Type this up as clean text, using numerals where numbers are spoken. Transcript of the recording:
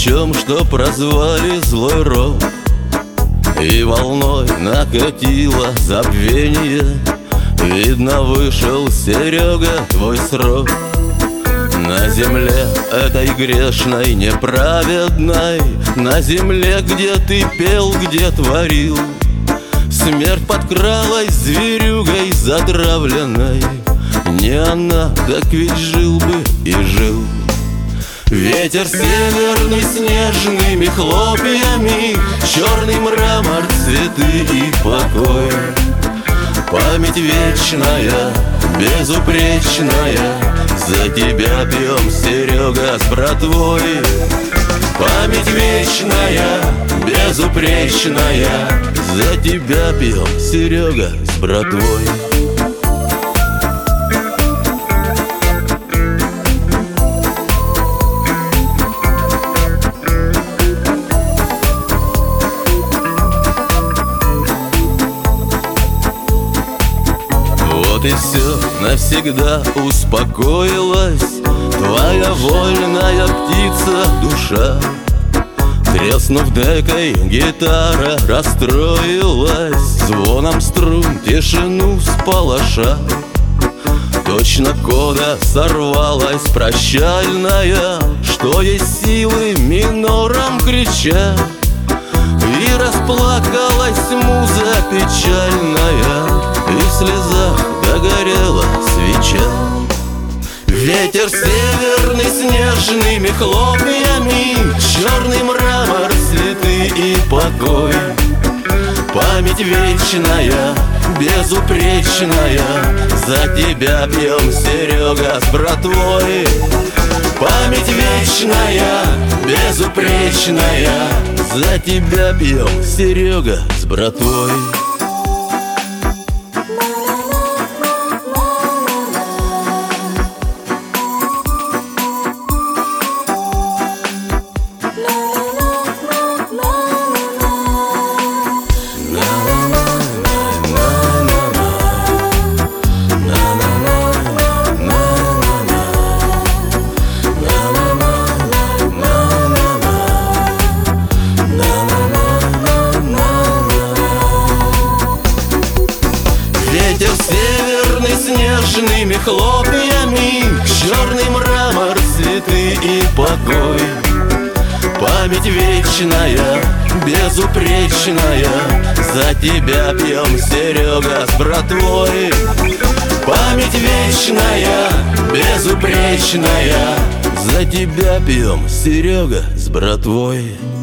ключом, что прозвали злой рок, и волной накатило забвение. Видно, вышел, Серега, твой срок. На земле этой грешной, неправедной, на земле, где ты пел, где творил, смерть подкралась зверюгой затравленной. Не она, так ведь жил бы и жил. Ветер северный снежными хлопьями, черный мрамор, цветы и покой. Память вечная, безупречная, за тебя пьем, Серега, с братвой. Память вечная, безупречная, за тебя пьем, Серега, с братвой. Вот и все, навсегда успокоилась твоя вольная птица душа. Треснув декой, гитара расстроилась, звоном струн тишину сполоша. Точно кода сорвалась прощальная, что есть силы минором крича. И расплакалась муза печальная, и в слезах догорела свеча. Ветер северный снежными хлопьями, черный мрамор, цветы и покой. Память вечная, безупречная, за тебя пьем, Серега, с братвой. Память вечная, безупречная, за тебя пьем, Серега, с братвой. Ветер северный снежными хлопьями, черный мрамор, цветы и покой. Память вечная, безупречная, за тебя пьем, Серега, с братвой. Память вечная, безупречная, за тебя пьем, Серега, с братвой.